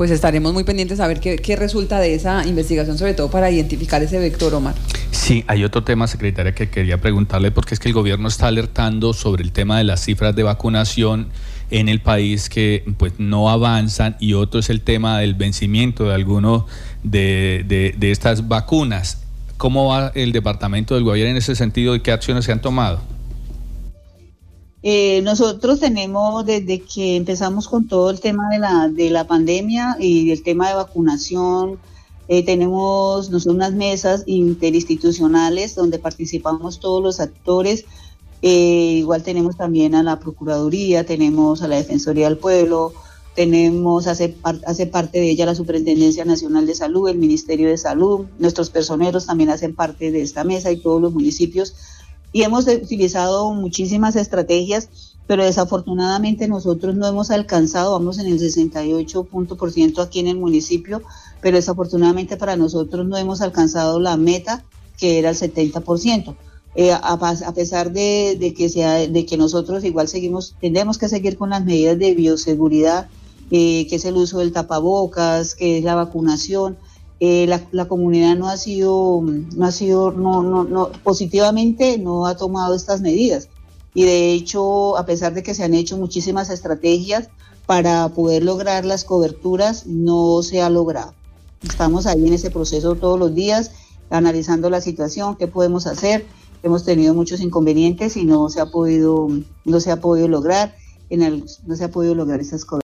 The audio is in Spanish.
Pues estaremos muy pendientes a ver qué resulta de esa investigación, sobre todo para identificar ese vector, Omar. Sí, hay otro tema, secretaria, que quería preguntarle, porque es que el gobierno está alertando sobre el tema de las cifras de vacunación en el país que pues no avanzan, y otro es el tema del vencimiento de alguno de estas vacunas. ¿Cómo va el departamento del gobierno en ese sentido y qué acciones se han tomado? Nosotros tenemos, desde que empezamos con todo el tema de la pandemia y el tema de vacunación, tenemos nosotros unas mesas interinstitucionales donde participamos todos los actores. Igual tenemos también a la Procuraduría, tenemos a la Defensoría del Pueblo, hace parte de ella la Superintendencia Nacional de Salud, el Ministerio de Salud, nuestros personeros también hacen parte de esta mesa y todos los municipios. Y hemos utilizado muchísimas estrategias, pero desafortunadamente nosotros no hemos alcanzado, vamos en el 68% aquí en el municipio, pero desafortunadamente para nosotros no hemos alcanzado la meta, que era el 70%. A pesar de que nosotros igual tenemos que seguir con las medidas de bioseguridad, que es el uso del tapabocas, que es la vacunación. La comunidad positivamente no ha tomado estas medidas, y de hecho, a pesar de que se han hecho muchísimas estrategias para poder lograr las coberturas, no se ha logrado. Estamos ahí en ese proceso todos los días, analizando la situación, qué podemos hacer. Hemos tenido muchos inconvenientes y no se ha podido lograr esas coberturas.